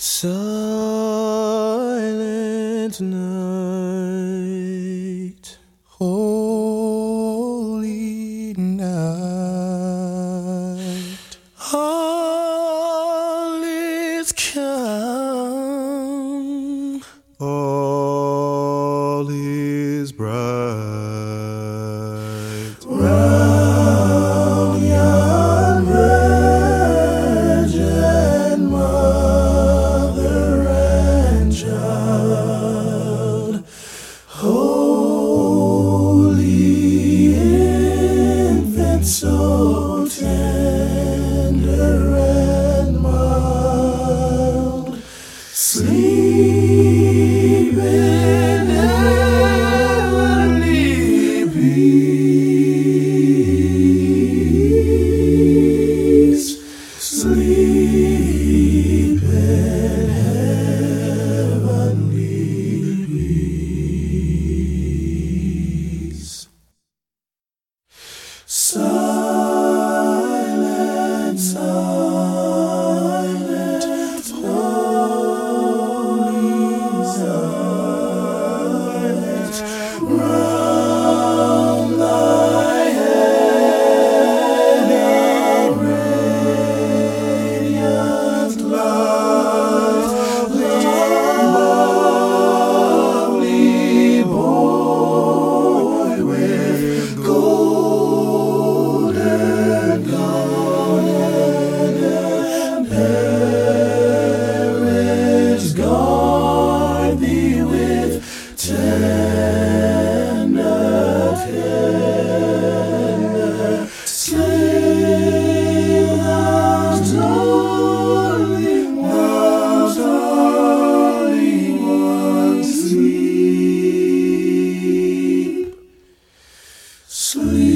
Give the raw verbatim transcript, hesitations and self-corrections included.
Silent night, holy night, all is calm, all is bright. Round yon virgin mother and child, holy infant, so tender and mild, sleep in heavenly peace, sleep in heavenly peace. Silent, silent, holy silent, round thy head a radiant light, lovely boy with golden garnet and parents guard thee with tender care. Sleep, thou darling one, darling one, sleep, sleep.